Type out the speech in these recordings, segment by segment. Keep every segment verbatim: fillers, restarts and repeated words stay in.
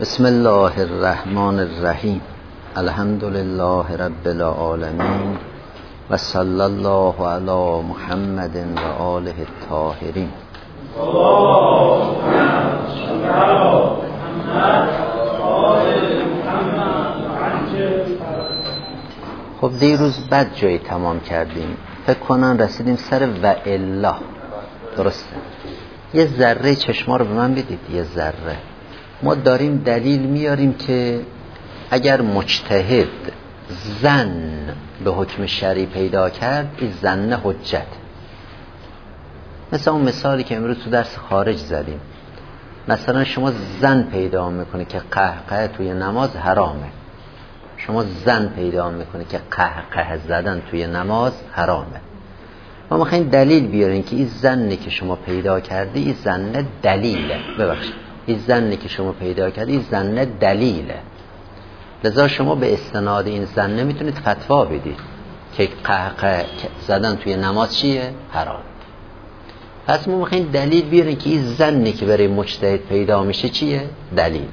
بسم الله الرحمن الرحیم. الحمد لله رب العالمین و صلی الله علی محمد و آله الطاهرین. خب دیروز بد جایی تمام کردیم، فکر کنن رسیدیم سر و الا. درسته؟ یه ذره چشما رو به من بدید. یه ذره ما داریم دلیل میاریم که اگر مجتهد ظن به حکم شرعی پیدا کرد، این ظن حجت. مثل اون مثالی که امروز تو درس خارج زدیم، مثلا شما ظن پیدا میکنه که قهقه توی نماز حرامه، شما ظن پیدا میکنه که قهقه زدن توی نماز حرامه. ما میخوایم دلیل بیاریم که این ظنی که شما پیدا کردی این ظن دلیله. ببخشید، این ظنی که شما پیدا کردی این ظن دلیله، لذا شما به استناد این ظن نمیتونید فتوا بدید که قهقه زدن توی نماز چیه؟ حرام. پس ما میخوایم دلیل بیاریم که این ظنی که برای مجتهد پیدا میشه چیه؟ دلیله.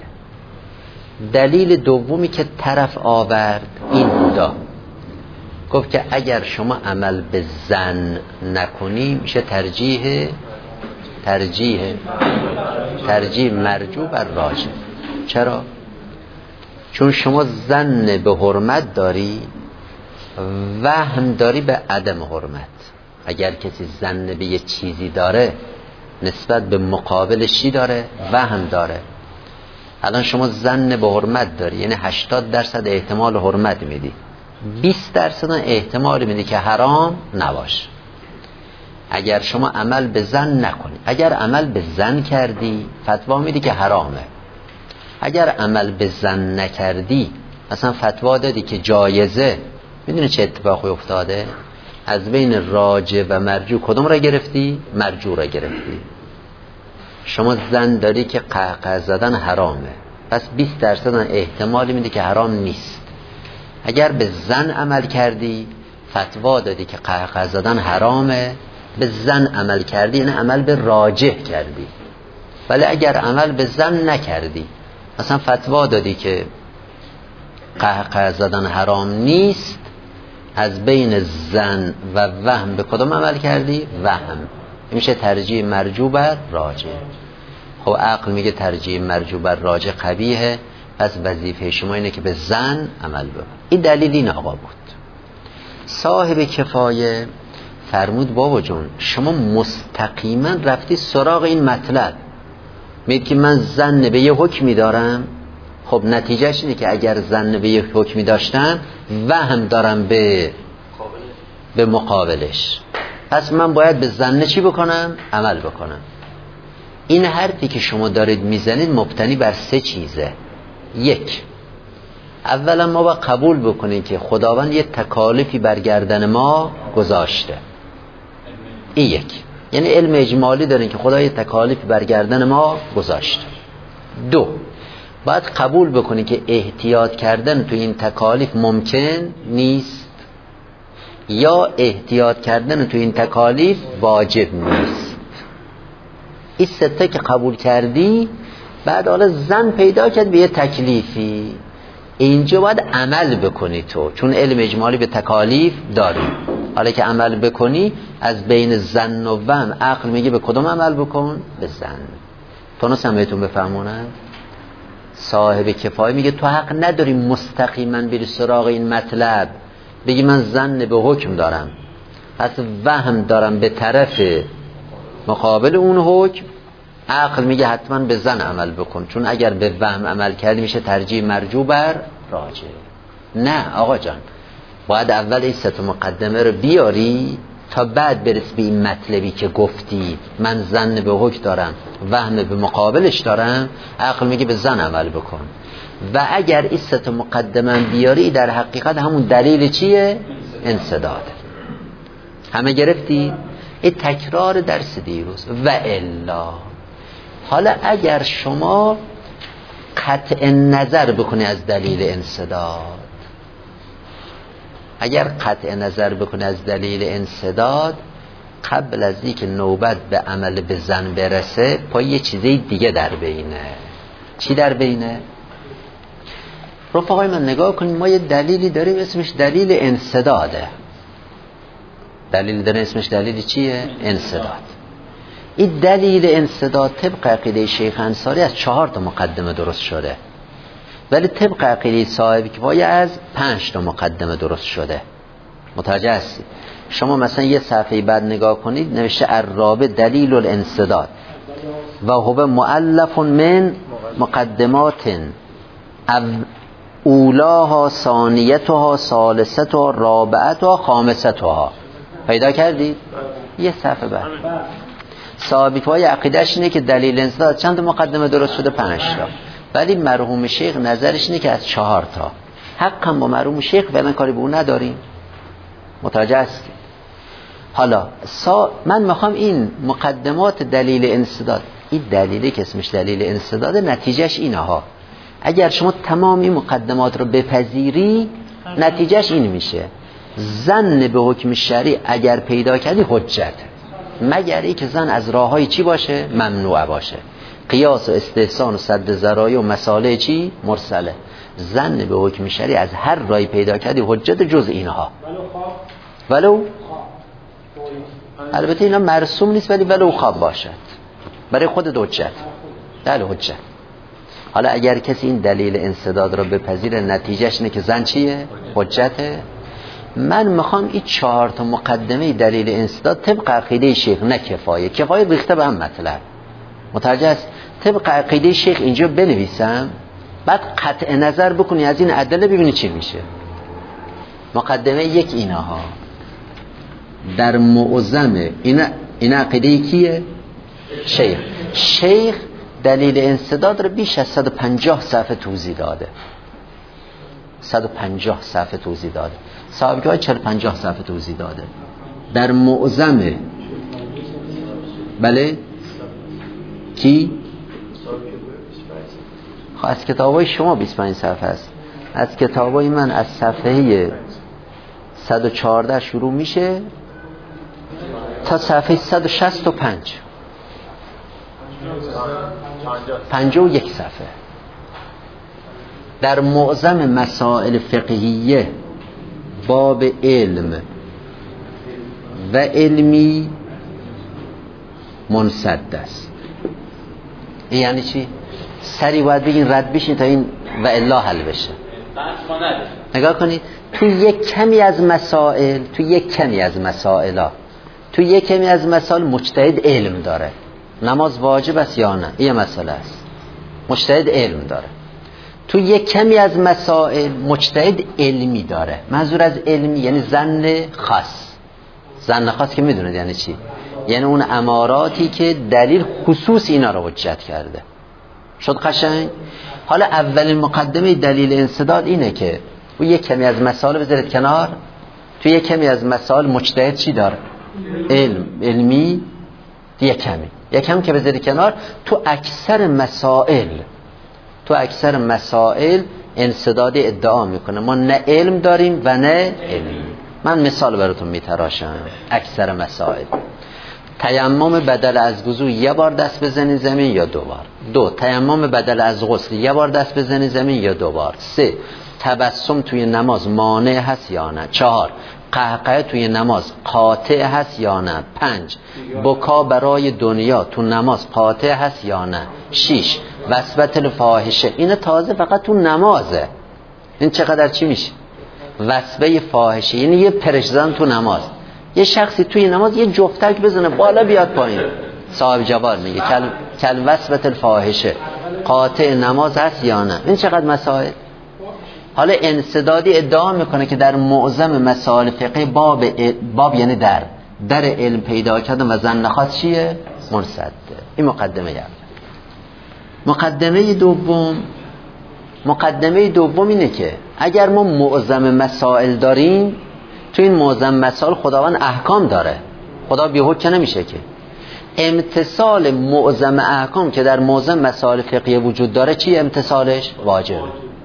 دلیل دومی که طرف آورد این بودا، گفت که اگر شما عمل به ظن نکنی میشه ترجیح ترجیح ترجیح مرجوع بر راجح. چرا؟ چون شما ظن به حرمت داری، وهم داری به عدم حرمت. اگر کسی ظن به یه چیزی داره نسبت به مقابلش چی داره؟ وهم داره. الان شما ظن به حرمت داری، یعنی هشتاد درصد احتمال حرمت میدی، بیست درصد احتمال میدی که حرام نباشه. اگر شما عمل به ظن نکنی، اگر عمل به ظن کردی فتوا میدی که حرامه. اگر عمل به ظن نکردی، مثلا فتوا دادی که جایزه، میدونی چه اتفاقی افتاده؟ از بین راجع و مرجوع کدوم را گرفتی؟ مرجوع را گرفتی. شما ظن داری که قهقه زدن حرامه، پس بیست درصد احتمالی میدی که حرام نیست. اگر به ظن عمل کردی فتوا دادی که قهقه زدن حرامه، به ظن عمل کردی یعنی عمل به راجح کردی. ولی اگر عمل به ظن نکردی، مثلا فتوا دادی که قهقه زدن حرام نیست، از بین ظن و وهم به کدام عمل کردی؟ وهم. میشه ترجیح مرجوع بر راجح. خب عقل میگه ترجیح مرجوع بر راجح قبیحه، پس وظیفه شما اینه که به ظن عمل بکن. این دلیل این آقا بود. صاحب کفایه فرمود بابا جون شما مستقیما رفتی سراغ این مطلب، میگه که من ظن به یه حکمی دارم. خب نتیجهش اینه که اگر ظن به یه حکمی داشتم وهم دارم به به مقابلش، پس من باید به ظن چی بکنم؟ عمل بکنم. این حرفی که شما دارید میزنید مبتنی بر سه چیزه. یک، اولا ما با قبول بکنیم که خداوند یه تکالیفی بر گردن ما گذاشته. این یک، یعنی علم اجمالی داریم که خدا یه تکالیفی بر گردن ما گذاشته. دو، باید قبول بکنیم که احتیاط کردن تو این تکالیف ممکن نیست، یا احتیاط کردن تو این تکالیف واجب نیست. این سه تا که قبول کردی، بعد حالا ظن پیدا کرد به یه تکلیفی، اینجا باید عمل بکنی تو، چون علم اجمالی به تکالیف داری. حالا که عمل بکنی از بین ظن و وهم عقل میگه به کدوم عمل بکن؟ به ظن. تونستم بهتون بفهمونم؟ صاحب کفایه میگه تو حق نداری مستقیما بری سراغ این مطلب بگی من ظن به حکم دارم، پس وهم دارم به طرف مقابل اون حکم. عقل میگه حتما به ظن عمل بکن، چون اگر به وهم عمل کردی میشه ترجیح مرجوع بر راجح. نه آقا جان، باید اول این سه تا مقدمه رو بیاری تا بعد برس به این مطلبی که گفتی من ظن به حکم دارم، وهم به مقابلش دارم. عقل میگه به ظن عمل بکن. و اگر این سه تا مقدمه بیاری، در حقیقت همون دلیل چیه؟ انسداد. همه گرفتی؟ این تکرار درس دیروز. و الا، حالا اگر شما قطع نظر بکنی از دلیل انسداد، اگر قطع نظر بکنی از دلیل انسداد، قبل از اینکه نوبت به عمل به ظن برسه پای یه چیزی دیگه در بینه. چی در بینه؟ رفقای من نگاه کنید، ما یه دلیلی داریم اسمش دلیل انسداده. دلیل داره اسمش دلیل چیه؟ انسداد. این دلیل انسداد طبق عقیده شیخ انصاری از چهار تا مقدمه درست شده، ولی طبق عقیده صاحب کفایه از پنج تا مقدمه درست شده. متوجه هستید؟ شما مثلا یه صفحه بعد نگاه کنید نوشته الرابع دلیل الانسداد و هو مؤلف من مقدمات اولاها ثانیتها ثالثتها رابعتها خامستها. پیدا کردید؟ یه صفحه بعد صاحب کفایه عقیدهش اینه که دلیل انسداد چند مقدمه درست شده؟ پنج تا، ولی مرحوم شیخ نظرش اینه که از چهار تا. حقا با مرحوم شیخ فعلا کاری به اون نداریم. متوجه هستی؟ حالا سا... من میخوام این مقدمات دلیل انسداد، این دلیلی که اسمش دلیل انسداد نتیجهش اینه ها، اگر شما تمام این مقدمات رو بپذیری نتیجهش این میشه زن به حکم شرعی اگر پیدا کردی حجت، مگر ای که زن از راههای چی باشه؟ ممنوع باشه. قیاس و استحسان و سد ذرایع و مساله چی؟ مرسله. زن به حکم شرعی از هر راهی پیدا کردی حجت جز اینها. ولو البته اینا مرسوم نیست، ولی ولو خواب باشد برای خود حجت. بله حجت. حالا اگر کسی این دلیل انسداد را بپذیره نتیجهش اینه که زن چیه؟ حجته. من میخوام این چهار تا مقدمه دلیل انسداد طبق عقیده شیخ، نه کفایه. کفایه ریخته به هم مطلب. متوجه است؟ طبق عقیده شیخ اینجا بنویسم، بعد قطع نظر بکنی از این ادله ببینی چی میشه. مقدمه یک اینها در معظم این این عقیده کیه؟ شیخ. شیخ دلیل انسداد رو بیش از صد و پنجاه صفحه توضیح داده. صد و پنجاه صفحه توضیح داده. صاحب که چهل پنجاه صفحه توضیح داده. در معظم بله کی؟ خب از کتابای شما بیست و پنج صفحه است. از کتابای من از صفحه صد و چهارده شروع میشه تا صفحه صد و شصت و پنج. پنجاه و یک صفحه. در معظم مسائل فقهیه باب علم و علمی منسد است. این یعنی چی؟ سری باید بگین رد بشین تا این و الا حل بشه. نگاه کنید تو یک کمی از مسائل تو یک کمی از مسائلا تو یک کمی از مسائل مجتهد علم داره. نماز واجب است یا نه؟ این مسئله است. مجتهد علم داره. تو یک کمی از مسائل مجتهد علمی داره. منظور از علمی یعنی ظن خاص. ظن خاص که میدونید یعنی چی؟ یعنی اون اماراتی که دلیل خصوص اینا رو حجت کرده. شد قشنگ؟ حالا اولین مقدمه دلیل انسداد اینه که تو یک کمی از مسائل بذارید کنار، تو یک کمی از مسائل مجتهد چی داره؟ علم علمی. یک کمی یک کمی که بذارید کنار، تو اکثر مسائل تو اکثر مسائل انسداد ادعا میکنه ما نه علم داریم و نه علمی. من مثال براتون میتراشم. اکثر مسائل تیمم بدل از وضو یه بار دست بزنی زمین یا دو بار. دو تیمم بدل از غسل یه بار دست بزنی زمین یا دو بار. سه تبسم توی نماز مانع هست یا نه. چهار قهقه توی نماز قاطع هست یا نه. پنج بکا برای دنیا تو نماز قاطع هست یا نه. شش وسوسه الفاحشه. این تازه فقط تو نمازه. این چقدر چی میشه؟ وسوسه فاحشه یعنی یه پرشزن تو نماز. یه شخصی توی نماز یه جفتک بزنه بالا بیاد پایین، صاحب جوار میگه کل کل وسوسه الفاحشه قاطع نماز هست یا نه. این چقدر مسائل. حالا انسدادی ادعا میکنه که در معظم مسائل فقهی باب باب یعنی در در علم پیدا کردن و ظن خاص چیه؟ مرصد. این مقدمه اول. مقدمه دوم مقدمه دوم اینه که اگر ما معظم مسائل داریم، تو این معظم مسائل خداوند احکام داره. خدا بی حکم نمیشه که. امتثال معظم احکام که در معظم مسائل فقهی وجود داره چی امتثالش؟ واجب.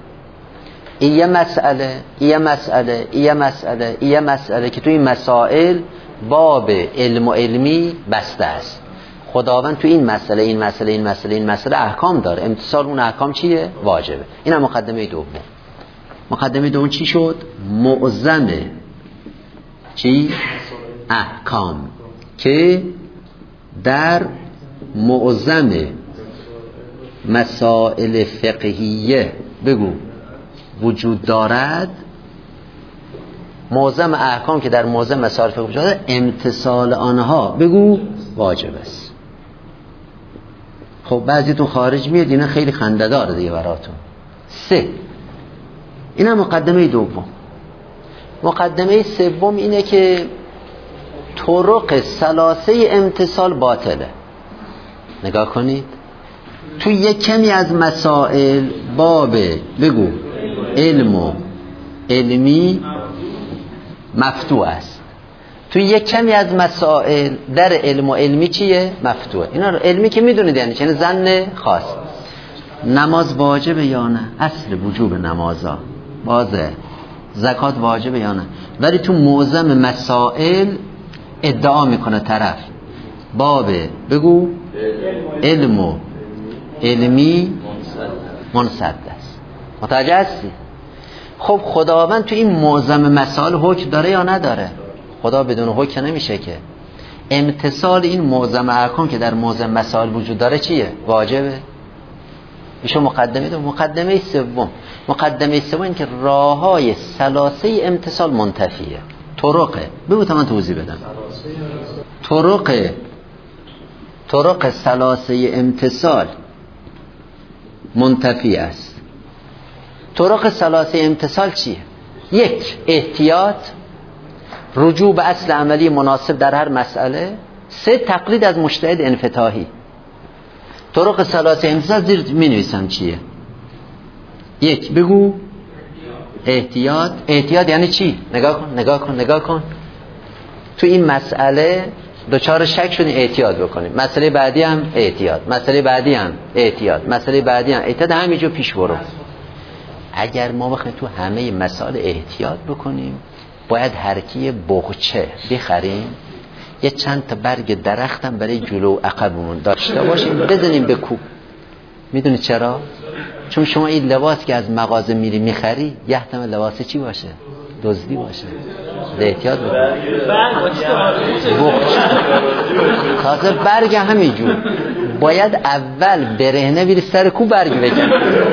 این یه مسئله این یه مسئله این یه مسئله این یه مسئله که تو این مسائل باب علم و علمی بسته است. خداوند تو این مسئله این مسئله این مسئله این مسئله احکام داره. امتثال اون احکام چیه؟ واجبه. این هم مقدمه دوم. مقدمه دوم چی شد؟ معظم چی؟ احکام که در معظم مسائل فقهیه بگو وجود دارد. معظم احکام که در معظم مسائل فقهیه وجود دارد امتثال آنها بگو واجب است. خب بعضیتون خارج میاد اینا خیلی خنده داره دیگه براتون. سه، این هم مقدمه دوم. مقدمه سوم اینه که طرق ثلاثه امتثال باطله. نگاه کنید تو یک کمی از مسائل باب بگو علم و علمی مفتوح است. تو یک کمی از مسائل در علم و علمی چیه؟ مفتوحه. اینا رو علمی که میدونید یعنی چه؟ ظن خاص. نماز واجبه یا نه؟ اصل وجوب نمازا واضحه. زکات واجبه یا نه؟ ولی تو معظم مسائل ادعا میکنه طرف باب بگو علم و علمی منصد است. متوجه هستی؟ خب خداوند تو این معظم مسائل حکم داره یا نداره؟ خدا بدون حکم نمیشه که. امتثال این معظم احکام که در معظم مسائل وجود داره چیه؟ واجبه. ایشون مقدمه دو. مقدمه سوم مقدمه سوم این که راههای ثلاثه امتثال منتفیه. طرقه بگو تا من توضیح بدم. طرق طرق ثلاثه امتثال منتفی است. طرق ثلاثه امتثال چیه؟ یک، احتیاط، رجوع به اصل عملی مناسب در هر مسئله. سه، تقلید از مجتهد انفتاحی. طرق ثلاثه امتثال زیر می نویسم چیه؟ یک بگو احتیاط. احتیاط یعنی چی؟ نگاه کن نگاه کن نگاه کن تو این مسئله دوچار شک شدیم احتیاط بکنیم. مسئله بعدی هم احتیاط، مسئله بعدی هم احتیاط، مسئله بعدی هم احتیاط. همینجور پیش برو. اگر ما بخوایم تو همه مسائل احتیاط بکنیم باید هرکی بغچه بخریم، یه چند تا برگ درختم برای جلو عقبمون داشته باشیم بزنیم به کوب. میدونی چرا؟ چون شما این لباس که از مغازه میری میخری یه احتمال لباس چی باشه؟ دزدی باشه. احتیاط بکن. تازه برگ همینجور باید اول برهنه بری سر کوب برگ بکن.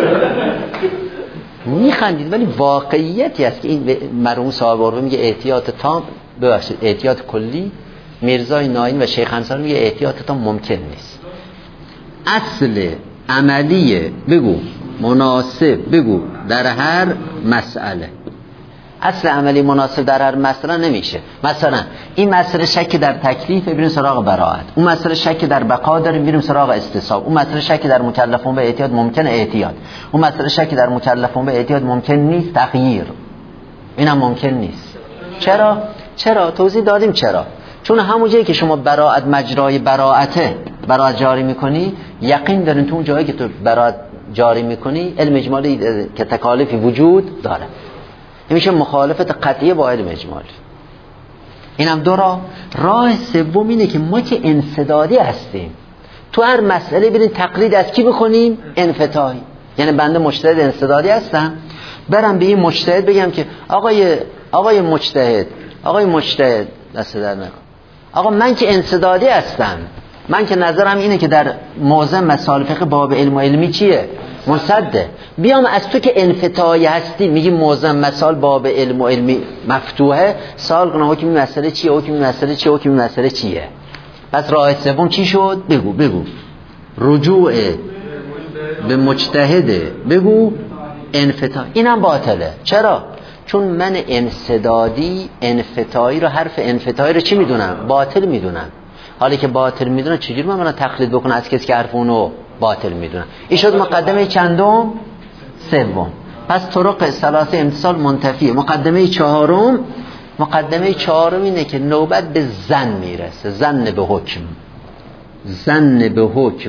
میخندید ولی واقعیتی است که این مرحوم صاحب عروه میگه احتیاط تام، ببخشید احتیاط کلی. میرزای ناین و شیخ انصاری میگه احتیاط تام ممکن نیست. اصل عملیه بگو مناسب بگو در هر مسئله. اصل عملی مناسب در هر مسئله نمیشه. مثلا این مسئله شک در تکلیف بریم سراغ براءت، اون مسئله شک در بقا داریم بریم سراغ استصواب، اون مسئله شک در مکلفون به احتیاط ممکن احتیاط، اون مسئله شک در مکلفون به احتیاط ممکن نیست تغییر. اینم ممکن نیست. چرا؟ چرا؟ توضیح دادیم چرا. چون همون جایی که شما براءت مجرای براءته براءت جاری میکنی یقین دارین تو اون جایی که تو براءت جاری میکنی علم اجمالی که تکالیفی وجود داره. این میشه مخالفت قطعی با علم اجمالی. اینم دو راه. راه سوم اینه که ما که انسدادی هستیم تو هر مسئله بریم تقلید از کی بکنیم؟ انفتاحی. یعنی بنده مجتهد انسدادی هستم برم به این مجتهد بگم که آقای آقای مجتهد آقای مجتهد دست در نکن آقا من که انسدادی هستم، من که نظرم اینه که در معظم مسائل فقه باب علم و علمی چیه؟ منصده. بیام از تو که انفتاحی هستی میگی معظم مسائل باب علم و علمی مفتوحه، سوال کنم حکم این مسئله چیه؟ حکم این مسئله چیه؟ حکم این مسئله چیه؟ پس راه سوم چی شد؟ بگو بگو رجوع به مجتهد بگو انفتاحی. اینم باطله. چرا؟ چون من انسدادی انفتاحی رو حرف انفتاحی رو چی میدونم؟ باطل میدونم. حالی که باطل میدونم چجوری من منو تقلید بکنم از کسی که حرف اونو باطل میدونم؟ این شد مقدمه چندم؟ سوم. پس طرق ثلاثه امتثال منتفیه. مقدمه چهارم مقدمه چهارم اینه که نوبت به ظن میرسه. ظن به حکم. ظن به حکم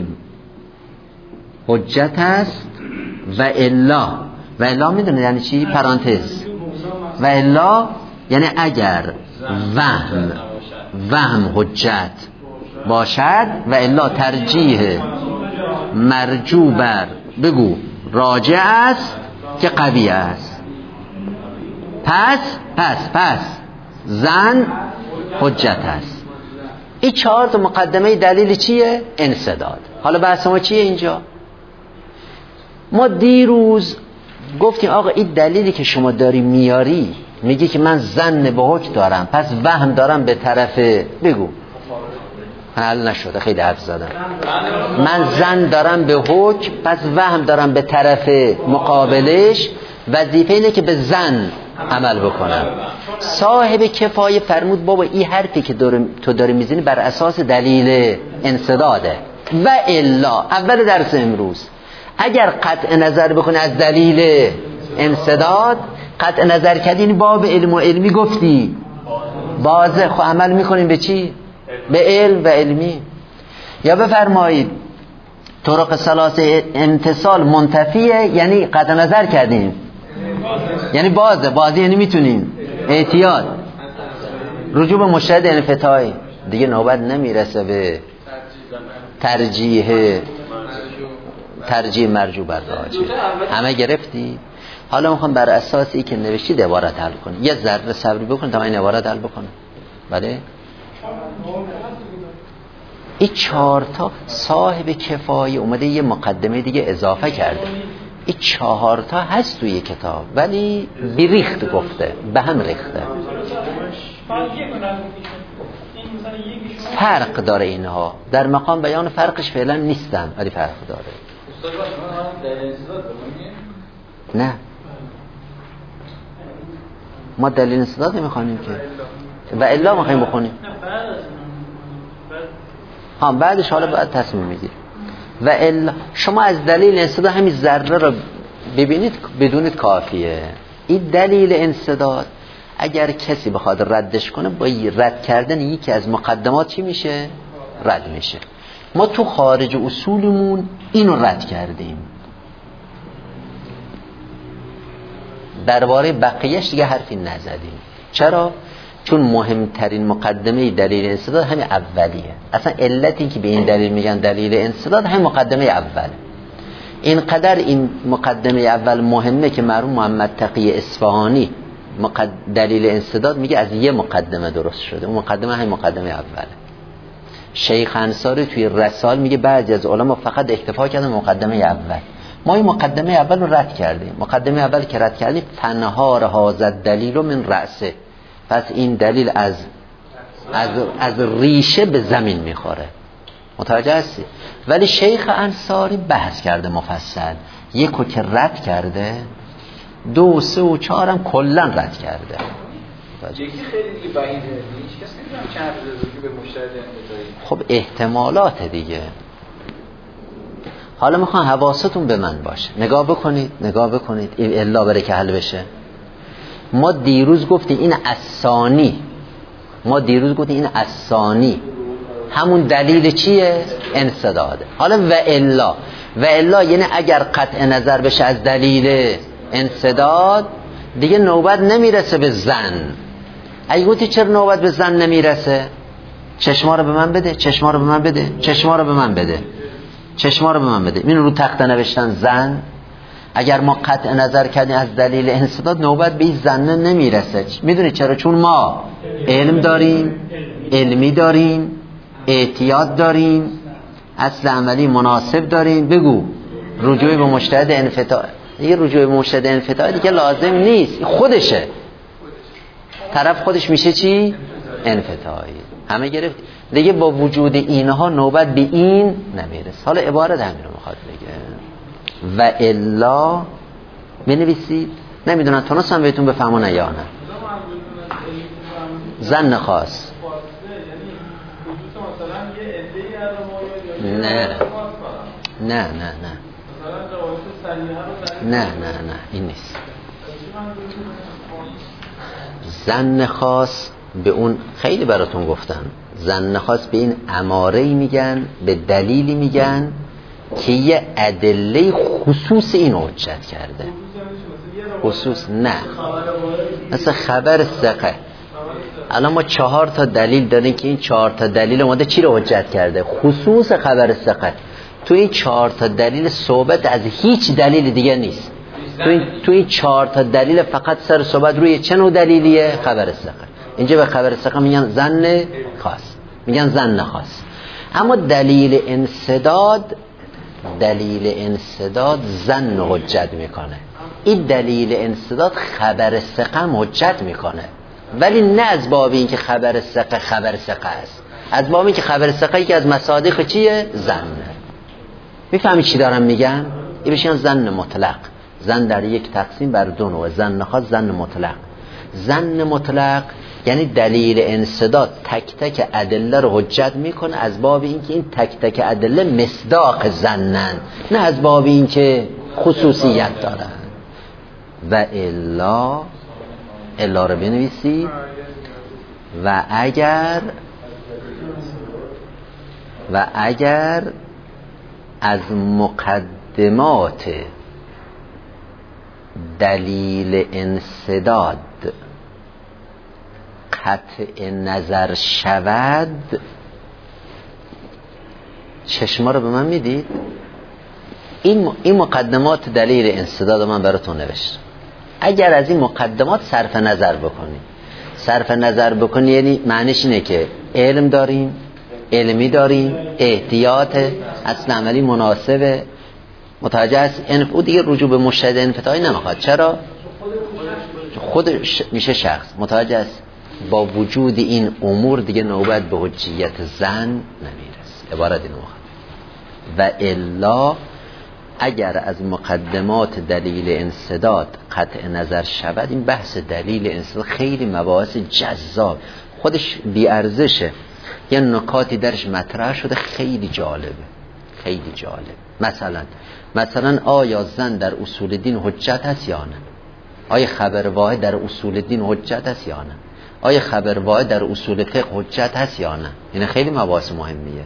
حجت است و الا. و الا میدونه یعنی چی؟ پرانتز. و الا یعنی اگر وهم وهم حجت باشد و الا ترجیح مرجو بر بگو راجع است که قوی است. پس پس پس زن حجت است. این چهار تا مقدمه دلیل چیه؟ انسداد. حالا بحث ما چیه اینجا؟ ما دیروز گفتیم آقا این دلیلی که شما داری میاری، میگی که من زن به حکم دارم پس وهم دارم به طرف، بگو حل نشده، خیلی حرف زدم. من زن دارم به حکم پس وهم دارم به طرف مقابلش، وظیفه اینه که به زن عمل بکنم. صاحب کفایه فرمود بابا این حرفی که داره تو داری میزنی بر اساس دلیل انسداده. و الا اول درس امروز اگر قطع نظر بکنی از دلیل انسداد، قطع نظر کردی باب علم و علمی گفتی بازه، خب عمل میکنیم به چی؟ به علم و علمی. یا بفرمایید طرق ثلاثه امتصال منتفیه، یعنی قطع نظر کردیم، یعنی بازه، بازی یعنی میتونیم. احتیاط رجوع به مشاهده انفتاحی، دیگه نوبت نمیرسه به ترجیح ترجیح مرجوع بر راجح. همه گرفتی؟ حالا میخوام بر اساس ای که نوشتید عبارت حل کنی. یه ذره صبری بکن تا این عبارت حل بکنه. بله؟ این چهار تا صاحب کفایه اومده یه مقدمه دیگه اضافه کرده. این چهار تا هست توی کتاب ولی بیریخت گفته، به هم ریخته. فرق داره اینها، در مقام بیان فرقش فعلا نیستن ولی فرق داره. نه ما دلیل انسداد نمیخوانیم که، و الا میخوایم بخونیم. ها بعدش حالا باید تصمیم میگیریم. و الا شما از دلیل انسداد همین ذره رو ببینید بدونید کافیه. این دلیل انسداد اگر کسی بخواد ردش کنه با رد کردن یکی از مقدمات چی میشه؟ رد میشه. ما تو خارج اصولمون اینو رد کردیم، درباره بقیهش دیگه حرفی نزدیم. چرا؟ چون مهمترین مقدمه دلیل انسداد همین اولیه. اصلا علت این که به این دلیل میگن دلیل انسداد همین مقدمه اوله. اینقدر این مقدمه اول مهمه که مرحوم محمد تقی اصفهانی مقد... دلیل انسداد میگه از یه مقدمه درست شده. اون مقدمه همین مقدمه اوله. شیخ انصاری توی رسال میگه بعضی از علما فقط اکتفا کردن مقدمه اول. ما این مقدمه اول رو رد کردیم. مقدمه اول که رد کردیم تنهار هذا دلیل من رأسه، پس این دلیل از از از ریشه به زمین میخوره. متوجه هستی؟ ولی شیخ انصاری بحث کرده مفصل، یکو که رد کرده، دو سه و چهار هم کلا رد کرده. یکی خیلی دیگه بعیده، هیچ کس نمیدونه چند روزی به مشاهده انتظاری. خب احتمالات دیگه. حالا میخوام حواستون به من باشه، نگاه بکنید نگاه بکنید این الا بره که حل بشه. ما دیروز گفتیم این الثانی، ما دیروز گفتیم این الثانی همون دلیل چیه؟ انسداده. حالا و الا، و الا یعنی اگر قطع نظر بشه از دلیل انسداد دیگه نوبت نمیرسه به زن. اگه گفتی چرا نوبت به زن نمیرسه؟ چشما رو به من بده، چشما رو به من بده، چشما رو به من بده، چشما رو به من بده. این رو تخته نوشتن زن. اگر ما قطع نظر کردیم از دلیل انسداد نوبت به این زن نمیرسه. میدونی چرا؟ چون ما علم داریم، علمی داریم، احتیاط داریم، اصل عملی مناسب داریم. بگو رجوع به مجتهد انفتاح. دیگه رجوع به مجتهد انفتاح دیگه لازم نیست، خودشه. طرف خودش میشه چی؟ انفتاحی. همه گرفت دیگه. با وجود اینها نوبت به این نمیرسه. حالا عبارت همین رو میخواد بگه. و الا بنویسید. نمیدونم تونستم بهتون بفهمونه یا نه. زن خاص نه نه نه نه نه نه نه این نیست. زن خاص به اون خیلی براتون گفتم، زن خاص به این اماره‌ای میگن، به دلیلی میگن که یه ادله خصوص این حجت کرده. خصوص نه مثل خبر ثقه. الان ما چهار تا دلیل داریم که این چهار تا دلیل اومده چی رو حجت کرده؟ خصوص خبر ثقه. تو این چهار تا دلیل صحبت از هیچ دلیل دیگه نیست. تو این, تو این چهار تا دلیل فقط سر صحبت روی چه نوع دلیلیه؟ خبر ثقه. اینجا به خبر ثقه میگن ظن خاص، میگن ظن خاص. اما دلیل انسداد، دلیل انسداد ظن حجت میکنه. این دلیل انسداد خبر ثقه هم حجت میکنه، ولی نه از باب این که خبر ثقه خبر ثقه است، از باب این که خبر ثقه ای که از مصادیق چیه؟ ظن. میفهمی چی دارم میگم؟ این بهش ظن مطلق. ظن در یک تقسیم بر دو نوع، ظن خاص، ظن مطلق. ظن مطلق یعنی دلیل انسداد تک تک ادله رو حجت میکنه از باب این که این تک تک ادله مصداق ظنن، نه از باب این که خصوصیت دارن. و الا، الا رو بنویسی. و اگر و اگر از مقدمات دلیل انسداد قطع نظر شود، چشما رو به من میدید؟ این این مقدمات دلیل انسداد من براتون نوشتم. اگر از این مقدمات صرف نظر بکنی، صرف نظر بکنی یعنی معنیش اینه که علم داریم، علمی داریم، احتیاط، اصل عملی مناسبه، متوجه است، او دیگه رجوع به مشهد انفتاحی نمیخواد. چرا؟ خود میشه شخص، متوجه است. با وجود این امور دیگه نوبت به حجیت زن نمیرسه. عبارت اینو میخواد. و الا اگر از مقدمات دلیل انسداد قطع نظر شود، این بحث دلیل انسداد خیلی مباحث جذاب، خودش بی ارزشه، یه نکاتی درش مطرح شده خیلی جالبه، خیلی جالب. مثلا مثلا آیا زن در اصول دین حجت هست یا نه؟ آیا خبر واحد در اصول دین حجت هست یا نه؟ آیا خبر واحد در اصول فقه حجت هست یا نه؟ این خیلی مباحث مهمیه.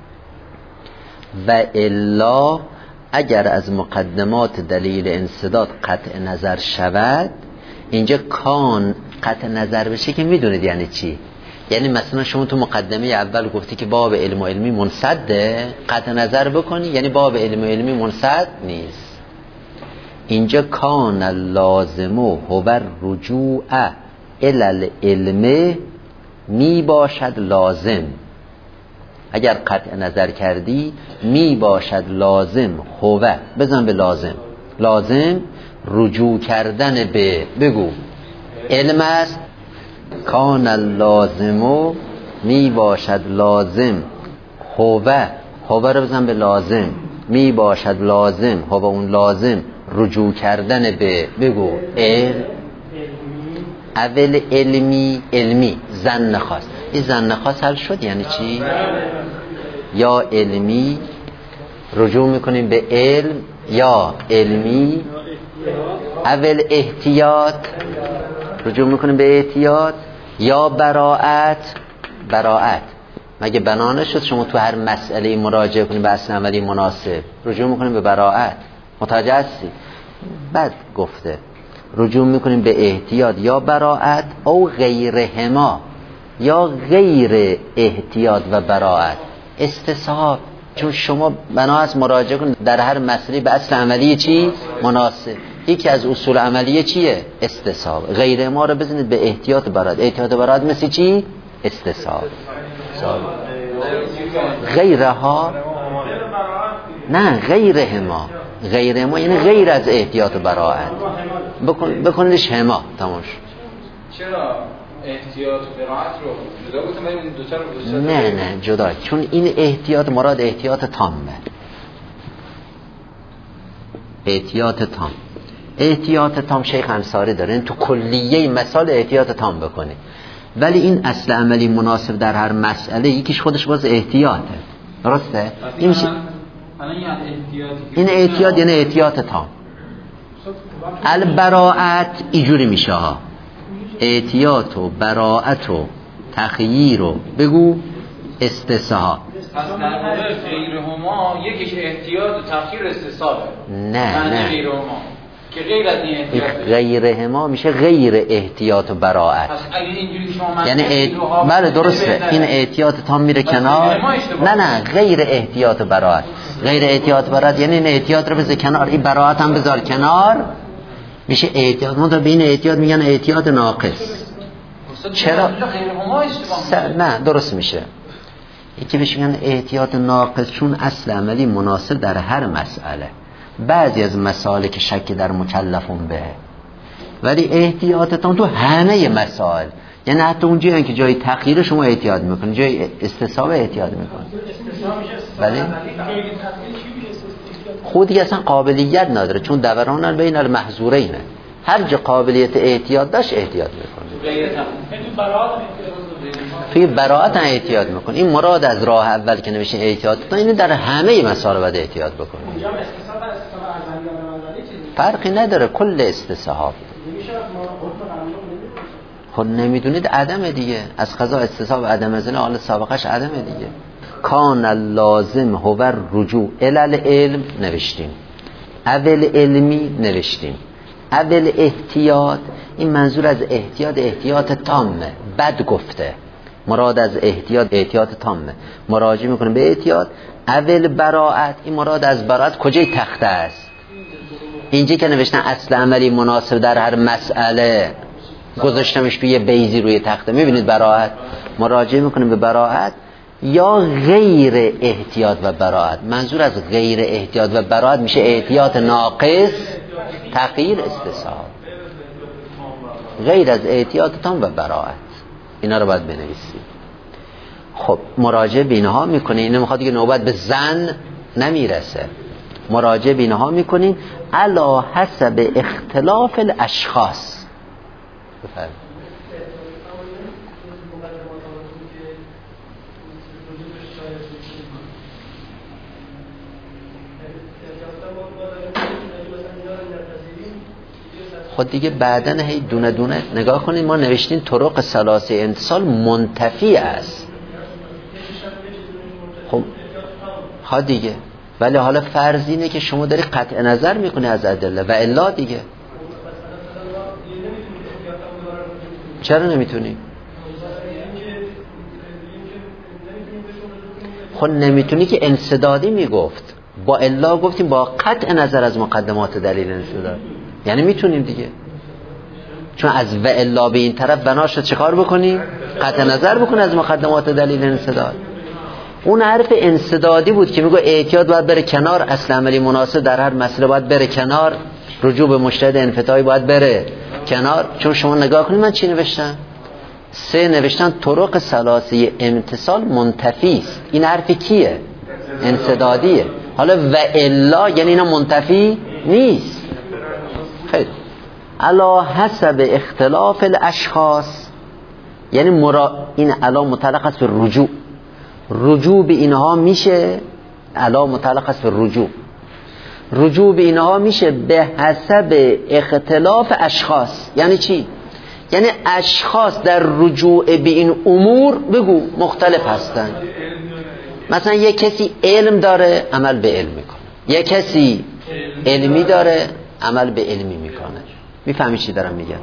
و الا اگر از مقدمات دلیل انسداد قطع نظر شود، اینجا کان قطع نظر بشه که میدونید یعنی چی؟ یعنی مثلا شما تو مقدمه اول گفتی که باب علم و علمی منسده، قطع نظر بکنی یعنی باب علم و علمی منسد نیست. اینجا کان لازم هو رجوع الی العلم، می باشد لازم. اگر قطع نظر کردی می باشد لازم، هو بزن به لازم، لازم رجوع کردن به، بگو علم است. کان لازم می باشد لازم، هو هو رو بزن به لازم، می باشد لازم، هو اون لازم رجوع کردن به، بگو علم. اول علمی، علمی ظن خاص. این ظن خاص حل شد یعنی چی؟ یا علمی رجوع میکنیم به علم، یا علمی اول احتیاط رجوع میکنیم به احتیاط، یا براءت. براءت مگه بنا شد شما تو هر مسئله مراجعه کنیم به اصل عملی مناسب، رجوع میکنیم به براءت. متوجه هستی؟ بعد گفته رجوع میکنیم به احتیاط یا براءت او غیرهما، یا غیر احتیاط و براءت. استصحاب، چون شما بنا است مراجعه کنید در هر مسئله به اصل عملی چی مناسب. یکی از اصول عملیه چیه؟ استصحاب. غیر ما رو بزنید به احتیاط براءت. احتیاط براءت مثل چی؟ استصحاب. غیرها نه، غیرهما. غیرهما یعنی غیر از احتیاط براءت. بکن بکنیدش هما، تمام شد. چرا احتیاط و براءت رو جدا گفتم ولی دو تا رو گذاشتم؟ نه نه جدا، چون این احتیاط مراد احتیاط تامه. احتیاط تام، احتیاط تام شیخ انصاری داره، این تو کلیه مسائل احتیاط تام بکنی. ولی این اصل عملی مناسب در هر مسئله یکیش خودش باز احتیاطه. درسته؟ این میشه این احتیاط یعنی احتیاط تام. البراءت اینجوری میشه ها، احتیاط و براءت و تخییر و بگو استصحاب. پس در مورد غیرهما یکیش احتیاط و تخییر استصحابه. نه نه غیرهما که غیر از این احتیاط، غیرهما میشه غیر احتیاط و براءت. پس اگه اینجوری شما یعنی احت... بله درسته، این احتیاط تام میره کنار. نه نه غیر احتیاط و براءت. غیر احتیاط براءت یعنی این احتیاط رو بذار کنار، این براءت هم بذار کنار. میشه اعتیاد. ما در بین اعتیاد میگن اعتیاد ناقص. چرا؟ نه درست میشه. یکی بهش میگن اعتیاد ناقص چون اصل عملی مناسب در هر مسئله. بعضی از مسائل که شک در مکلفون به، ولی احتیاطتون تو همه مسائل، یعنی حتی اون جایی که جای تغییر شما احتیاط میکنید، جای استصواب احتیاط میکنید. ولی خود دیگه اصلا قابلیت نداره، چون دوران بین المحظورینه. هر جا قابلیت احتیاط داشت احتیاط میکنه. توی براءت احتیاط میکنه. این مراد از راه اول که نوشته احتیاط تا اینو در همه مسائل باید احتیاط بکنه. فرقی نداره، کل استصحاب. خود نمیدونید عدم دیگه، از قضا استصحاب عدم ازنه، حالا سابقش عدم دیگه. کان لازم هو رجوع الال علم نوشتیم، اول علمی نوشتیم، اول احتیاط. این منظور از احتیاط احتیاط تامه، بد گفته. مراد از احتیاط احتیاط تامه، مراجعه میکنه به احتیاط. اول براءت، این مراد از براءت کجای تخته است؟ اینجا که نوشتن اصل عملی مناسب در هر مسئله، گذاشتمش به یه بیزی روی تخته. میبینید براءت، مراجعه میکنیم به براءت یا غیر احتیاط و براءت. منظور از غیر احتیاط و براءت میشه احتیاط ناقص، تغییر استصحاب. غیر از احتیاط تام و براءت، اینا رو باید بنویسید. خب مراجعه به اینها میکنه. اینو میخواد دیگه نوبت به زن نمیرسه. مراجعه به اینها میکنین علی حسب اختلاف الاشخاص. بفرمایید. خود دیگه بعدن هی دونه دونه نگاه کنید. ما نوشتین طرق ثلاثه انتصال منتفی است. خب ها دیگه، ولی حالا فرض اینه که شما داری قطع نظر میکنی از ادله و الا دیگه. چرا نمیتونی؟ خب نمیتونی که انسدادی میگفت، با الا گفتیم با قطع نظر از مقدمات دلیل انسداد، یعنی میتونیم دیگه. چون از و الا به این طرف بنا شد چه کار بکنیم؟ قطع نظر بکنیم از مقدمات دلیل انسداد. اون حرف انسدادی بود که میگه احتیاط باید بره کنار، اصل عملی مناسب در هر مسئله باید بره کنار، رجوع به مجتهد انفتاحی باید بره کنار. چون شما نگاه کنید من چی نوشتم؟ سه نوشتن طرق ثلاثه امتصال منتفی است. این حرف کیه؟ انسدادیه. حالا و الا یعنی اینا منتفی نیست. خیلی علا حسب اختلاف الاشخاص، یعنی مرا این علا متعلق است به رجوع. رجوع به اینها میشه علا متعلق است به رجوع. رجوع به اینها میشه به حسب اختلاف اشخاص. یعنی چی؟ یعنی اشخاص در رجوع به این امور بگو مختلف هستن. مثلا یک کسی علم داره عمل به علم میکنه، یک کسی علمی داره عمل به علمی میکنه. میفهمی چی دارم میگم؟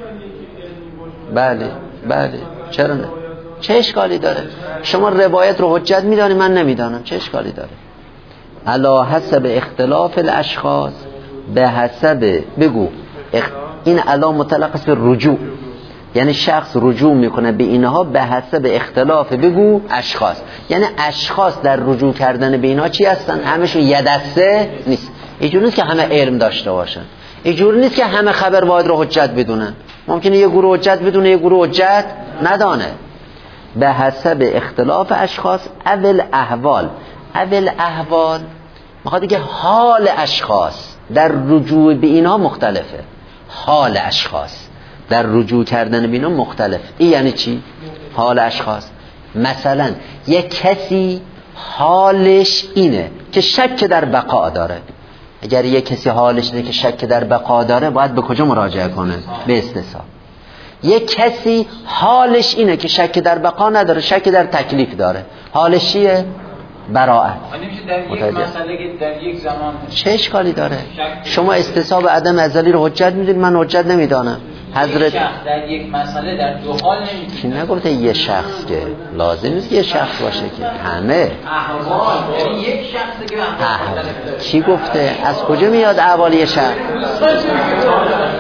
بله بله، چرا نه؟ چه اشکالی داره؟ شما روایت رو حجت میدانی، من نمیدانم، چه اشکالی داره؟ علا حسب اختلاف الاشخاص، به حسب بگو اخ... این علا مطلق است به رجوع، یعنی شخص رجوع میکنه به اینها به حسب اختلاف بگو اشخاص. یعنی اشخاص در رجوع کردن به اینها چی هستن؟ همشون یه دسته نیست. اینجوری نیست که همه علم داشته باشن، اینجوری نیست که همه خبر واحد رو حجت بدونن. ممکنه یه گروه حجت بدونه یه گروه حجت ندانه. به حسب اختلاف اشخاص اول احوال. اول احوال میخواد دیگه حال اشخاص در رجوع به اینها مختلفه. حال اشخاص در رجوع کردن به اینها مختلف. این یعنی چی؟ حال اشخاص. مثلا یک کسی حالش اینه که شک در بقا داره. اگر یک کسی حالش اینه که شک در بقا داره، باید به کجا مراجعه کنه؟ به استصحاب. یک کسی حالش اینه که شک در بقا نداره، شک در تکلیف داره، حالش چیه؟ براءت. نمیشه در یک مسئله که در یک زمان چه اشکالی داره؟ شما استصحاب عدم ازلی رو حجت میدونید، من حجت نمیدانم. حضرت شخص در یک مسئله در دو حال نمیتونه. کی نگفته یه شخص؟ که لازم نیست یه شخص باشه که همه احوال، یعنی یک شخص که احوال. کی گفته؟ از کجا میاد احوال یه شخص؟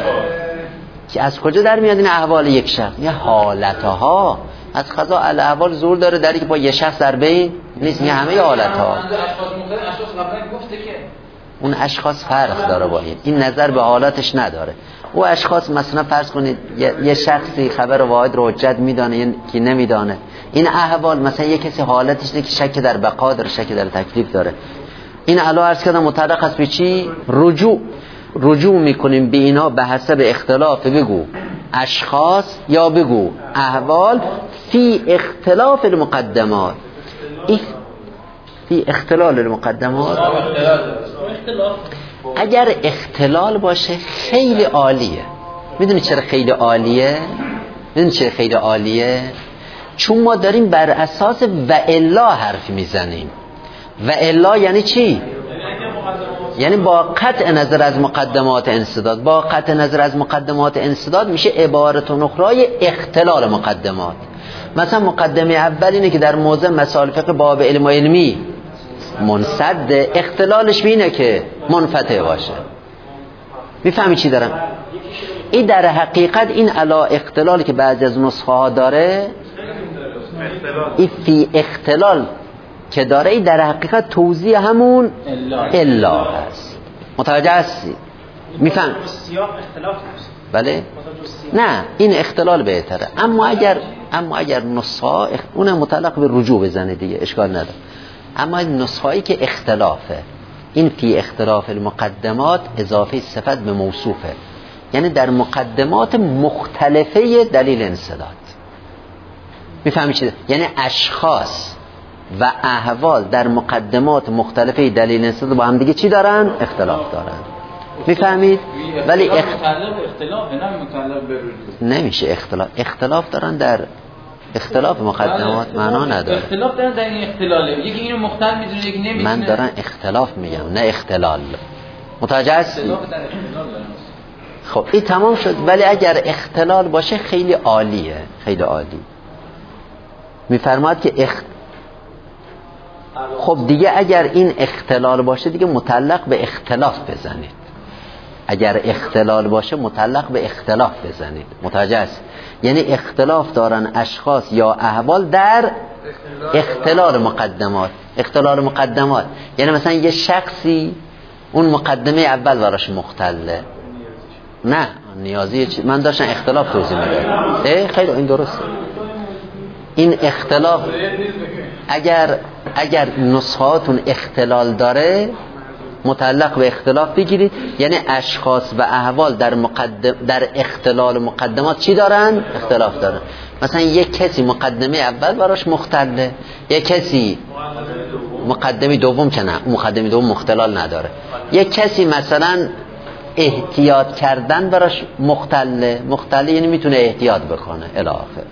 که از کجا در میاد این احوال یک شخص؟ یه حالتها از قضا الاحوال زور داره در اینکه با یه شخص در بین نیست، یه همه حالتها. اون اشخاص فرق داره با این این نظر به حالاتش نداره. او اشخاص مثلا فرض کنید یه شخصی خبر واحد رو حجت میدانه یا کی نمیدانه. این احوال مثلا یه کسی حالتش اینه که شک در بقا داره، شک در تکلیف داره. این علا عرض کردم متعلق است به چی؟ رجوع. رجوع میکنیم به اینا به حسب اختلاف بگو اشخاص یا بگو احوال فی اختلاف المقدمات. فی اختلال المقدمات. اگر اختلال باشه خیلی عالیه. میدونی چرا خیلی عالیه؟ میدونی چرا خیلی عالیه؟ چون ما داریم بر اساس و الا حرف میزنیم. و الا یعنی چی؟ یعنی با قطع نظر از مقدمات انسداد. با قطع نظر از مقدمات انسداد میشه عبارت و نخرای اختلال مقدمات. مثلا مقدمه اول اینه که در موضع مسائل فقه باب علم و علمی منصد، اختلالش بینه که منفتح باشه. میفهمی چی دارم؟ این در حقیقت این علا اختلالی که بعضی از نسخه ها داره، این فی اختلال که داره، این در حقیقت توضیح همون الا هست. متوجه هستی؟ میفهم؟ بله؟ نه این اختلال بهتره. اما اگر اما اگر نسخه اون متعلق به رجوع بزنه دیگه اشکال نداره. اما این نسخه‌ای که اختلافه، این فی اختلاف المقدمات اضافه صفت به موصوفه، یعنی در مقدمات مختلفه دلیل انسداد. میفهمی چی؟ یعنی اشخاص و احوال در مقدمات مختلفه دلیل انسداد با هم دیگه چی دارن؟ اختلاف دارن. میفهمید؟ ولی اخ... اختلاف نه متعلق به رجوع نمیشه. اختلاف اختلاف دارن در اختلاف مقدمات معنا نداره. اختلاف دارن در این اختلاله. یکی اینو مختل میدونه یکی نمیدونه. من دارن اختلاف میگم نه اختلال. متوجه هستی؟ خب این تمام شد. ولی اگر اختلال باشه خیلی عالیه، خیلی عالی. میفرماد که اخت... خب دیگه اگر این اختلال باشه دیگه متعلق به اختلاف بزنید. اگر اختلال باشه متعلق به اختلاف بزنید. متوجه است؟ یعنی اختلاف دارن اشخاص یا احوال در اختلال مقدمات. اختلال مقدمات یعنی مثلا یه شخصی اون مقدمه اول براش مختله. نه نیازی چی؟ من داشتم اختلاف توضیح میدم. خیلی این درسته. این اختلاف اگر اگر نسخاتون اختلال داره متعلق به اختلاف بگیرید. یعنی اشخاص و احوال در مقدم در اختلال مقدمات چی دارن؟ اختلاف دارن. مثلا یک کسی مقدمه اول براش مختله، یک کسی مقدمه دوم که نه، مقدمه دوم مختلال نداره. یک کسی مثلا احتیاط کردن براش مختله. مختله یعنی میتونه احتیاط بکنه الی آخر.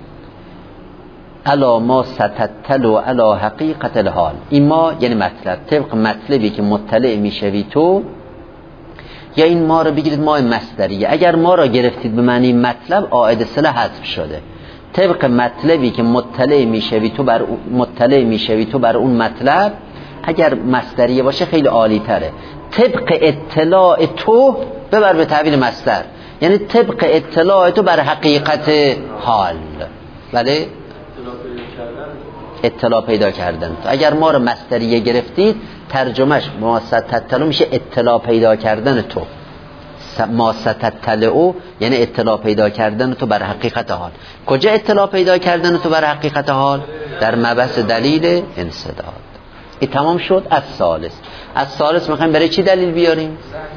الا ما ستتلو علی حقیقت الحال. این ما یعنی مطلب، طبق مطلبی که مطلع میشوی تو، یا این ما رو بگیرید ما مصدریه. اگر ما را گرفتید به معنی مطلب عائد صله حذف شده. طبق مطلبی که مطلع میشوی تو بر مطلع میشوی تو بر اون مطلب، اگر مصدریه باشه خیلی عالی تره. طبق اطلاع تو ببر به تعبیر مصدر، یعنی طبق اطلاع تو بر حقیقت حال. بله اطلاع پیدا کردن. اگر ما رو مصدریه گرفتید ترجمهش ما ستتلو میشه اطلاع پیدا کردن تو. ما ستتلو یعنی اطلاع پیدا کردن تو بر حقیقت حال. کجا اطلاع پیدا کردن تو بر حقیقت حال؟ در مبحث دلیل انسداد. این تمام شد. از ثالث از ثالث میخوایم برای چی دلیل بیاریم؟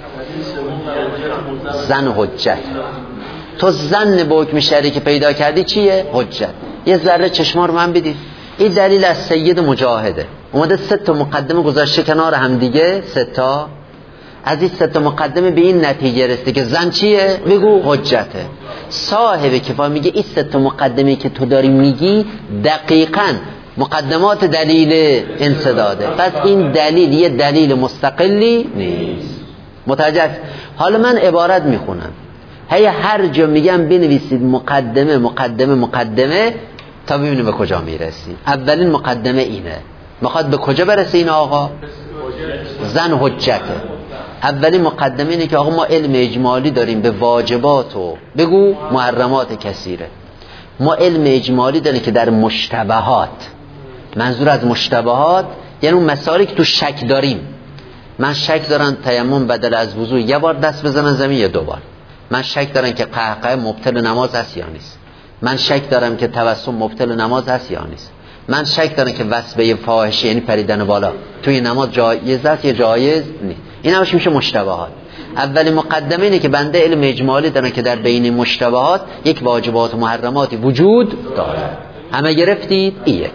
زن حجت. تو زن به حکم شرعی که پیدا کردی چیه؟ حجت. یه ذره چشما رو من بدید. این دلیل از سید مجاهده. اومده سه تا مقدمه گذاشته کنار هم دیگه، سه تا. از این سه تا مقدمه به این نتیجه رسیده که زن چیه؟ بگو حجته. صاحب کفایه میگه این سه تا مقدمه که تو داری میگی دقیقاً مقدمات دلیل انسداده. پس این دلیل یه دلیل مستقلی نیست. متوجه است؟ حالا من عبارت میخونم. هی هر جا میگم بنویسید مقدمه مقدمه مقدمه تا ببینیم به کجا میرسیم. اولین مقدمه اینه. میخواد به کجا برسه این آقا؟ زن حجته. اولی مقدمه اینه که آقا ما علم اجمالی داریم به واجبات و بگو محرمات کثیره. ما علم اجمالی داریم که در مشتبهات، منظور از مشتبهات یعنی اون مسائلی که تو شک داریم. من شک دارم تیمم بدل از وضو یه بار دست بزنن زمین یا دو بار. من شک دارم که قهقه مبطل نماز هست یا نیست. من شک دارم که تبسم مبطل نماز هست یا نیست. من شک دارم که وثبه فاحشه یعنی پریدن بالا توی نماز جایز است یا جایز نیست. این همش میشه مشتبهات. اولی مقدمه اینه که بنده علم اجمالی داره که در بین مشتبهات یک واجبات و محرماتی وجود داره. همه گرفتید؟ این یک.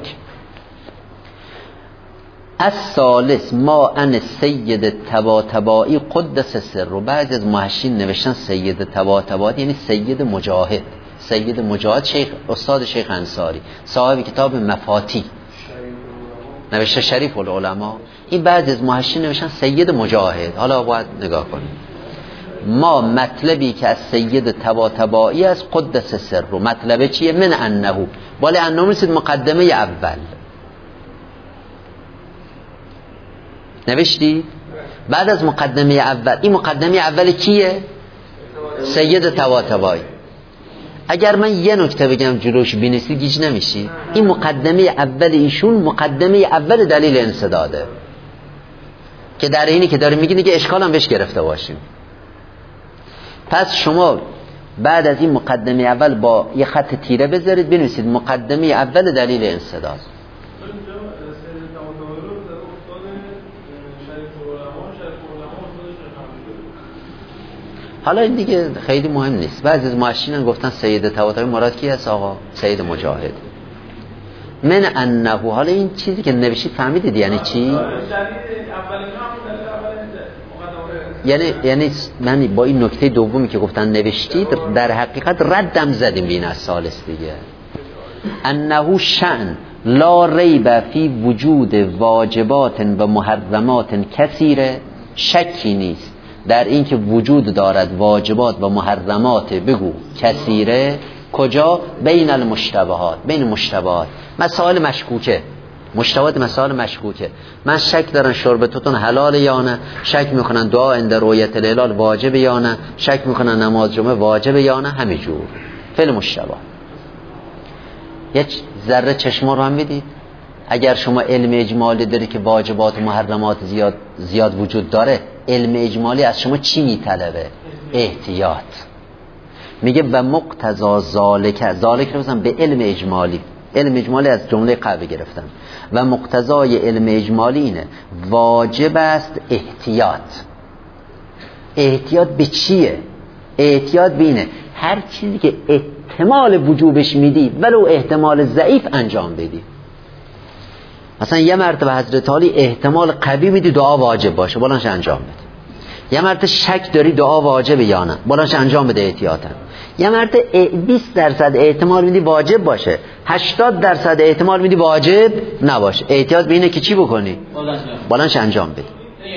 الثالث ما ان سید طباطبایی قدس سر. و بعد از محشین نوشتن سید طباطبایی یعنی سید مجاهد. سید مجاهد شیخ استاد شیخ انصاری صاحب کتاب مفاتی نوشته شریف العلماء. این بعد از محشین نوشتن سید مجاهد. حالا باید نگاه کنیم. ما مطلبی که از سید طباطبایی از قدس سر رو مطلب چیه؟ من انه ولی انه میسید مقدمه اول نوشتی؟ بعد از مقدمه اول، این مقدمه اول کیه؟ سید طباطبایی. اگر من یه نکته بگم جلوش بینیسی گیج نمیشی. این مقدمه اول ایشون مقدمه اول دلیل انسداده که در اینی که داره میگه که اشکال هم بهش گرفته باشیم. پس شما بعد از این مقدمه اول با یه خط تیره بذارید بنویسید مقدمه اول دلیل انسداد. حالا این دیگه خیلی مهم نیست. بعضی از معشینان گفتن سید طباطبایی مراد کی است آقا؟ سید مجاهد. من انه، حالا این چیزی که نوشید فهمیدید یعنی چی؟ یعنی یعنی من با این نکته دومی که گفتن نوشتید در حقیقت ردم زدیم بین از سالس دیگه. انه شأن لا ریب فی وجود واجبات و محرمات کثیره. شکی نیست در این که وجود دارد واجبات و محرمات بگو کثیره. کجا؟ بین المشتبهات، بین مشتبهات مسائل مشکوکه. مشتبهات مسائل مشکوکه. من شک دارم شربتتون حلال یا نه، شک میکنن دعا عند رؤیت الهلال واجب یا نه، شک میکنن نماز جمعه واجب یا نه، همینجور فعل مشتبه. یه ذره چشما رو هم بدید. اگر شما علم اجمالی داری که واجبات و محرمات زیاد زیاد وجود داره، علم اجمالی از شما چی میطلبه؟ احتیاط. میگه و مقتضا ذالک، ذالک رو بزن به علم اجمالی. علم اجمالی از جمله قبل گرفتم. و مقتضای علم اجمالی اینه واجب است احتیاط. احتیاط به چیه؟ احتیاط بینه هر چیزی که احتمال وجوبش میدی ولو احتمال ضعیف انجام بدی. مثلا یه مرتبه حضرت علی احتمال قوی میدی دعا واجب باشه، بلنش انجام بده. یه مرتبه شک داری دعا واجب یا نه، بلنش انجام بده احتیاطاً. یه مرتبه بیست درصد احتمال میدی واجب باشه، هشتاد درصد احتمال میدی واجب نباشه. احتیاط بینه که چی بکنی؟ بلنش انجام بده.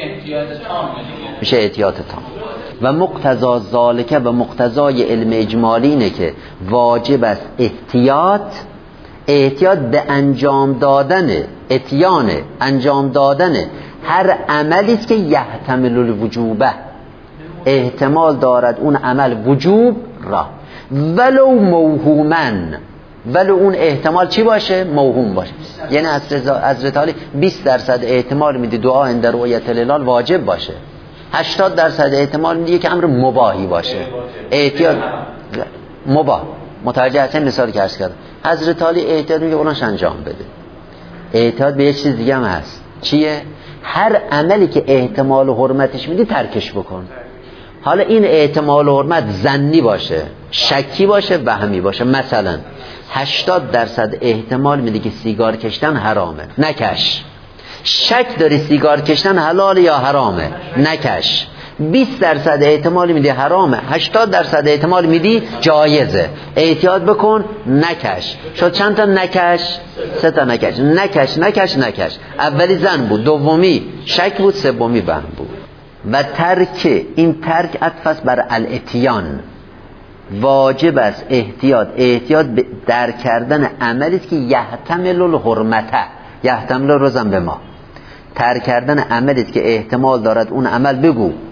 میشه احتیاط تام. و مقتضا ذالک، و مقتضای علم اجمالی اینه که واجب است احتیاط. احتیاط به انجام دادن، اتیان انجام دادن هر عملی است که یحتمل الوجوبه، احتمال دارد اون عمل وجوب را، ولو موهومن، ولو اون احتمال چی باشه؟ موهوم باشه. یعنی حضرت علی بیست درصد احتمال میده دعا عند رؤیت الهلال واجب باشه، هشتاد درصد احتمال میده که امر مباحی باشه. احتیاط مباح. متوجه هستین مثالی که عرض کردم؟ حضرت علی احتیاط میگه اوناش انجام بده. احتیاط به یه چیز دیگه هم هست. چیه؟ هر عملی که احتمال و حرمتش میدی ترکش بکن. حالا این احتمال و حرمت ظنی باشه، شکی باشه، وهمی باشه. مثلا هشتاد درصد احتمال میدی که سیگار کشیدن حرامه، نکش. شک داری سیگار کشیدن حلال یا حرامه، نکش. بیست درصد احتمال میدی حرامه، هشتاد درصد احتمال میدی جایزه، احتیاط بکن، نکش. شد چند تا نکش؟ سه تا نکش. نکش نکش نکش. اولی زن بود، دومی شک بود، سومی وهم بود. و ترک، این ترک عطف بر الاتیان. واجب است احتیاط. احتیاط در کردن عملی است که یحتمل الحرمته، یحتمل روزن به ما، ترک کردن عملی است که احتمال دارد اون عمل بگو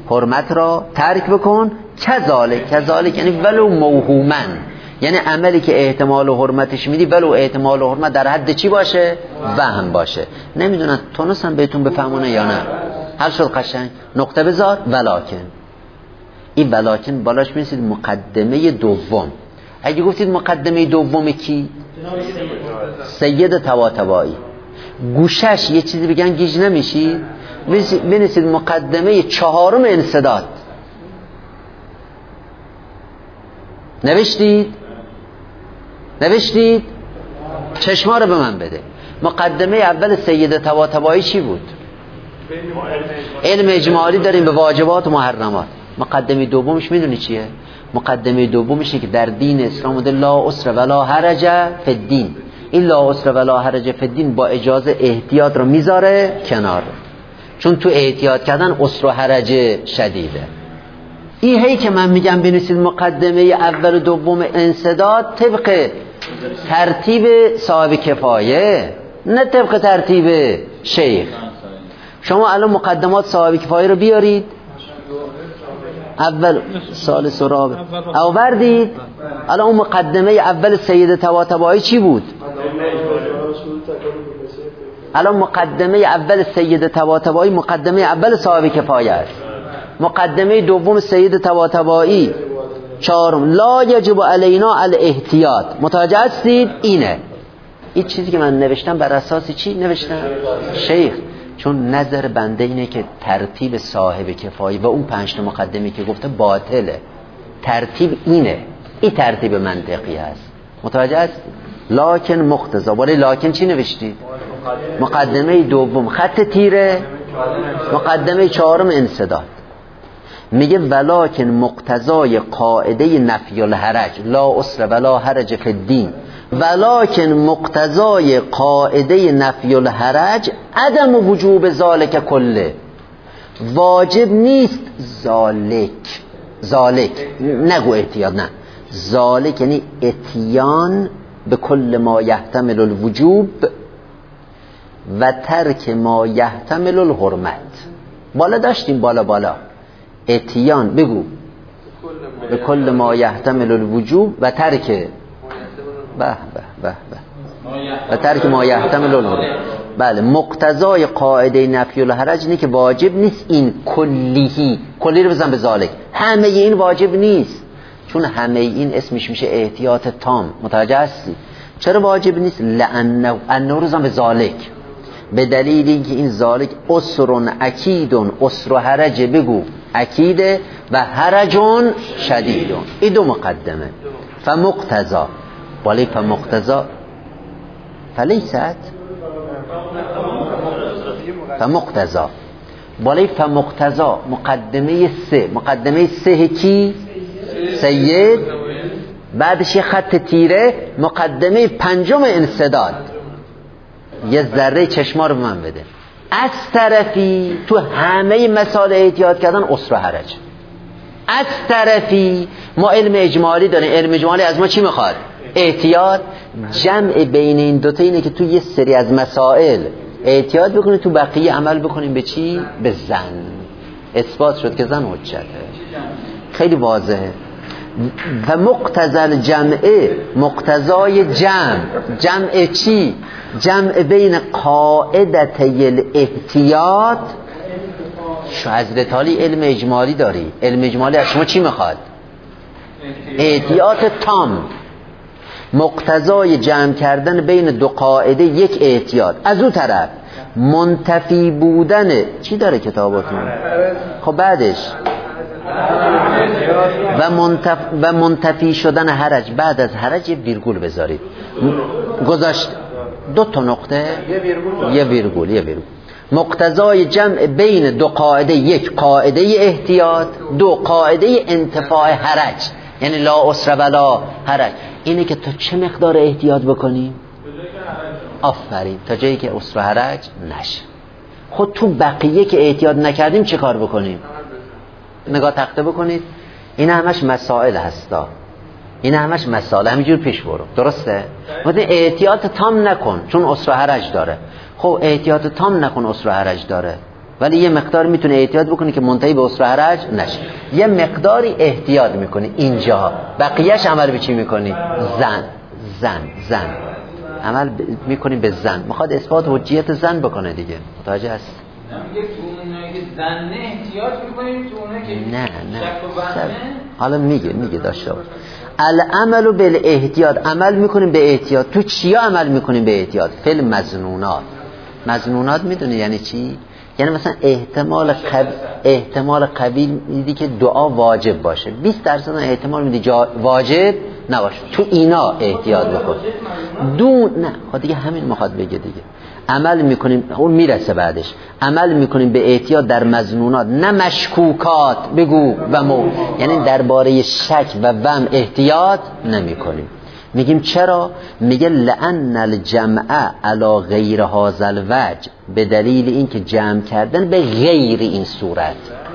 حرمت را ترک بکن. کذالک، کذالک یعنی ولو موهومن، یعنی عملی که احتمال و حرمتش میدی ولو احتمال و حرمت در حد چی باشه؟ وهم باشه. نمیدونن تونستن بهتون بفهمونه یا نه؟ حل شد قشنگ. نقطه بذار. ولکن، این ولکن بالاش میرسید مقدمه دوم. اگه گفتید مقدمه دوم کی؟ سید طباطبایی. گوشش یه چیزی بگن گیج نمیشید، بنویسید مقدمه چهارم انسداد. نوشتید؟ نوشتید؟ چشما رو به من بده. مقدمه اول سید طباطبایی چی بود؟ علم اجمالی داریم به واجبات و محرمات. مقدمه دومش میدونی چیه؟ مقدمه دومش اینه که در دین اسلام بوده لا عسر ولا حرج فی الدین. این لا عسر ولا حرج فی الدین با اجازه احتیاط رو میذاره کنار، چون تو احتیاط کردن عسر و حرج شدیده. این هی که من میگم بنویسید مقدمه اول و دوم انسداد طبق ترتیب صاحب کفایه، نه طبق ترتیب شیخ. شما الان مقدمات صاحب کفایه رو بیارید، اول سال سرابه او بردید. الان اون مقدمه اول سید طباطبایی چی بود؟ الان مقدمه اول سید طباطبایی مقدمه اول صاحب کفایه است. مقدمه دوم سید طباطبایی چهارم لا یجب علینا الاحتیاط. متوجه هستید؟ اینه این چیزی که من نوشتم بر اساس چی نوشتم؟ شیخ. چون نظر بنده اینه که ترتیب صاحب کفایه و اون پنج تا مقدمه که گفته باطله. ترتیب اینه، این ترتیب منطقی هست. متوجه هست؟ لکن مقتضا. ولی لکن چی نوشتید؟ مقدمه دوم خط تیره، مقدمه چهارم انسداد. میگه ولکن مقتضای قاعده نفی الحرج لا عسر ولا حرج فی الدین، ولکن مقتضای قاعده نفی الحرج عدم وجوب ذالک کله. واجب نیست ذالک، ذالک نگو احتیاط، نه ذالک یعنی اتیان به کل ما یحتمل الوجوب و ترک ما یحتمل الحرمت. بالا داشتیم بالا بالا اتیان بگو به کل ما یحتمل الوجوب و ترک به به به به و ترک ما یحتمل الحرمت. بله مقتضای قاعده نفی الحرج اینه که واجب نیست این کلیهی، کلی رو بزن به ذالک، همه این واجب نیست، چون همه این اسمش میشه احتیاط تام. متوجه هستی؟ چرا واجب نیست؟ لانه انه رو بزن به ذالک، به دلیل اینکه این ذالک اسرون اکیدون، اسر و حرج بگو اکیده و حرجون شدیدون. این دو مقدمه. فمقتضا ولی فمقتضا فلیست فمقتضا ولی فمقتضا مقدمه سه. مقدمه سه کی؟ سید. بعدش یه خط تیره مقدمه پنجم انسداد. یه ذره چشما رو به من بده. از طرفی تو همه مسائل احتیاط کردن اسر و حرج. از طرفی ما علم اجمالی داریم. علم اجمالی از ما چی میخواد؟ احتیاط. جمع بین این دوتا اینه که تو یه سری از مسائل احتیاط بکنیم، تو بقیه عمل بکنیم به چی؟ به زن. اثبات شد که زن حجته. خیلی واضحه. و مقتضى الجمع، مقتضای جمع. جمع چی؟ جمع بین قاعدتی الاحتیاط. شو حضرت علی علم اجمالی داری، علم اجمالی از شما چی میخواد؟ احتیاط تام. مقتضای جمع کردن بین دو قاعده یک احتیاط. از اون طرف منتفی بودن چی داره کتاباتون؟ خب بعدش و منتف... و منتفی شدن حرج. بعد از حرج یه ویرگول بذارید. گذاشت دو تا نقطه یه ویرگول یه ویرگول. مقتضای جمع بین دو قاعده، یک قاعده احتیاط، دو قاعده انتفاع حرج، یعنی لا عسر ولا حرج. اینه که تا چه مقدار احتیاط بکنیم؟ آفرین، تا جایی که عسر و حرج نشه. خود تو بقیه که احتیاط نکردیم چه کار بکنیم؟ نگاه تخته بکنید. این همش مسائل هستا، این همش مسائل همینجور پیش برو. درسته؟ مثلا احتیاط تام نکن چون عسر و حرج داره. خب احتیاط تام نکن عسر و حرج داره. ولی یه مقدار میتونه احتیاط بکنی که منتهی به اسر و حرج نشه. یه مقداری احتیاط میکنی اینجا، بقیهش عمل به چی میکنی؟ زن زن زن عمل میکنی به زن. میخواد اثبات حجیت زن بکنه دیگه، متوجه هست؟ نه میگه تو اونایی که زن احتیاط میکنیم، تو اونایی که نه نه شک و وهمه. حالا میگه میگه داشته باش. العمل بالاحتیاط، عمل میکنیم به احتیاط. تو چیا عمل میکنیم به احتیاط؟ فعل مظنونات. مظنونات میدونی یعنی چی؟ یعنی مثلا احتمال قوی، احتمال قوی میدی که دعا واجب باشه، بیست درصد احتمال میدی جا... واجب نباشه، تو اینا احتیاط بکن. دون نه خب دیگه همین میخواد بگه دیگه. عمل میکنیم، اون میرسه بعدش، عمل میکنیم به احتیاط در مظنونات، نه مشکوکات بگو و مو، یعنی درباره شک و وهم احتیاط نمیکنیم. میگیم چرا؟ میگه لأن الجمع علی غیر هذا الوجه، به دلیل اینکه جمع کردن به غیر این صورت.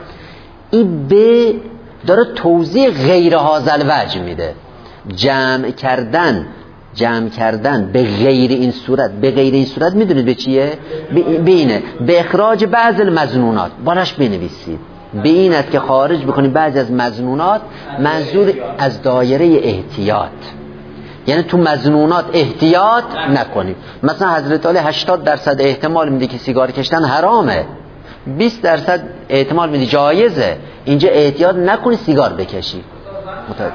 این به داره توضیح غیر هذا الوجه میده. جمع کردن جمع کردن به غیر این صورت، به غیر این صورت میدونید به چیه؟ بینه به اخراج بعض المظنونات، بالاش بنویسید به این است که خارج بکنید بعضی از مظنونات، منظور از دایره احتیاط، یعنی تو مظنونات احتیاط نکنیم. مثلا حضرت علی هشتاد درصد احتمال میده که سیگار کشیدن حرامه، بیست درصد احتمال میده جایزه، اینجا احتیاط نکنی سیگار بکشی. متوجه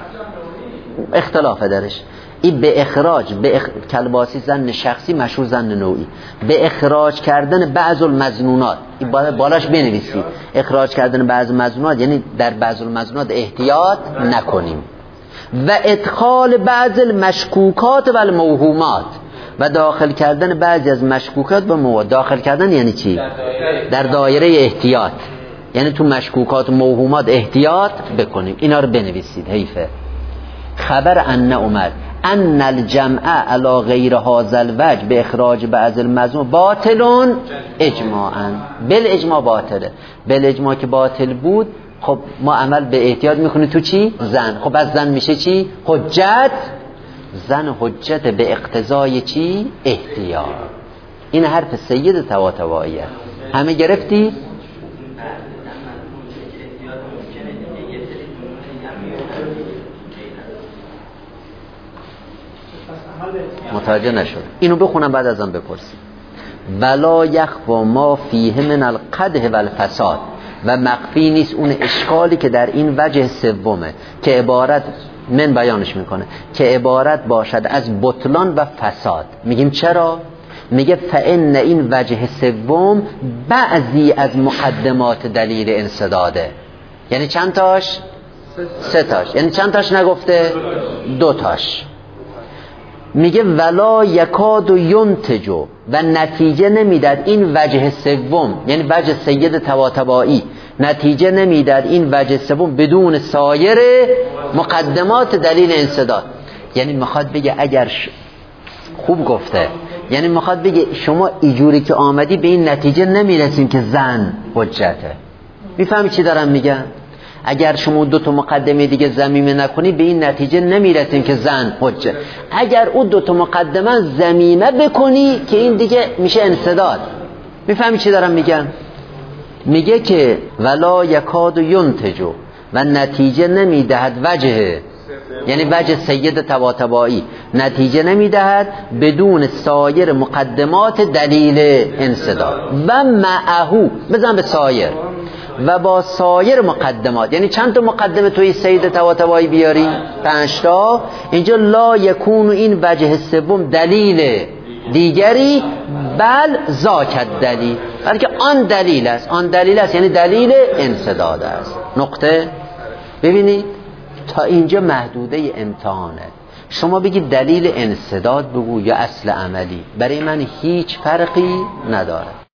اختلافه درش. این به اخراج به اخ... کلباسی زن شخصی مشهور زن نوعی، به اخراج کردن بعض المظنونات، این بالاش بنویسید اخراج کردن بعض المظنونات، یعنی در بعض المظنونات احتیاط نکنیم. و ادخال بعض المشکوکات و الموهومات، و داخل کردن بعضی از مشکوکات و موهومات. داخل کردن یعنی چی؟ در دایره احتیاط، یعنی تو مشکوکات و موهومات احتیاط بکنیم. اینا رو بنویسید. حیفه. خبر ان اومد ان الجمع علی غیر هذا الوجه به اخراج بعض المظنون باطل اجماعا. بالاجماع باطله. بالاجماع که باطل بود، خب ما عمل به احتیاط میکنیم تو چی؟ زن. خب از زن میشه چی؟ حجت. زن حجت به اقتضای چی؟ احتیاط. این حرف سید طباطبائیه. همه گرفتی؟ متوجه نشد. اینو بخونم بعد ازم بپرسید. ولا یخفا ما فیه من القدح و الفساد، و مخفی نیست اون اشکالی که در این وجه سومه که عبارت من بیانش میکنه که عبارت باشد از بطلان و فساد. میگیم چرا؟ میگه فان این وجه سوم بعضی از مقدمات دلیل انسداده. یعنی چند تاش؟ سه تاش. یعنی چند تاش نگفته؟ دو تاش. میگه ولا یکاد و ینتجو، و نتیجه نمیداد این وجه سوم، یعنی وجه سید طباطبایی، نتیجه نمیداد این وجه سوم بدون سایر مقدمات دلیل انسداد. یعنی میخواد بگه اگر ش... خوب گفته، یعنی میخواد بگه شما اینجوری که آمدی به این نتیجه نمیرسین که زن حجته. میفهمی چی دارم میگم؟ اگر شما دو تا مقدمه دیگه ضمیمه نکنی به این نتیجه نمیرسیم که زن حجه. اگر اون دو تا مقدمه ضمیمه بکنی که این دیگه میشه انسداد. میفهمی چی دارم میگم؟ میگه که ولا یکاد ینتجو، و نتیجه نمیدهد وجه، یعنی وجه سید طباطبایی نتیجه نمیدهد بدون سایر مقدمات دلیل انسداد. و معهو، بزن به سایر، و با سایر مقدمات. یعنی چند تا مقدمه توی سید طباطبایی بیاری؟ پنج تا. اینجا لا یکون این وجه سوم دلیل دیگری بل ذاک دلیل، بلکه آن دلیل است. آن دلیل است یعنی دلیل انسداد است. نقطه. ببینید تا اینجا محدوده امتحانه. شما بگید دلیل انسداد بگو یا اصل عملی، برای من هیچ فرقی نداره.